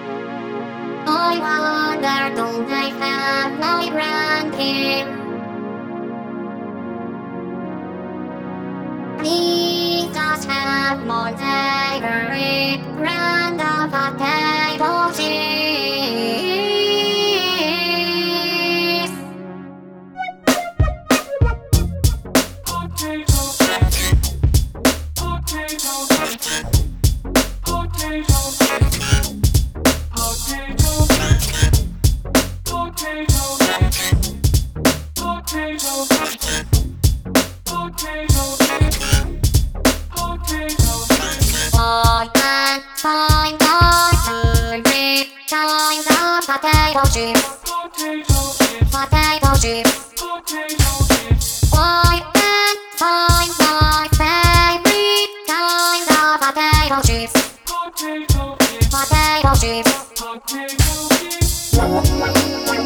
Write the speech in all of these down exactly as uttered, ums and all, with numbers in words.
I wonder, don't I have my grandkids? Please just have my favorite brand of potato chips. Potato chips. Potato chips. Potato chips. Potato chips. Potato chips. Potato chips. Potato chips. Potato chips. I can't find the favorite kind of potato chips. Potato chips. Potato chips. Potato chips. I can't find my favorite kind of potato chips. Potato chips. Potato chips. Potato chips.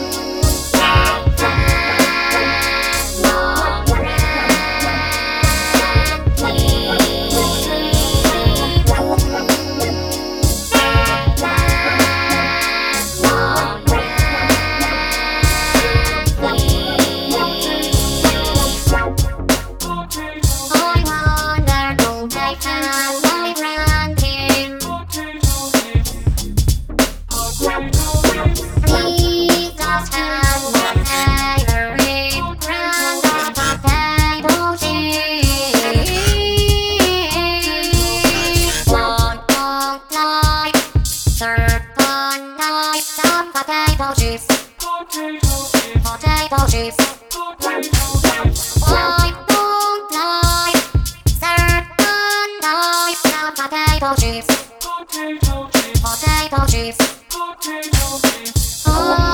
Potato chips, Potato chips. potato chips. Potato chips. I don't like certain types of potato chips. Potato chips. Potato chips. Potato chips. I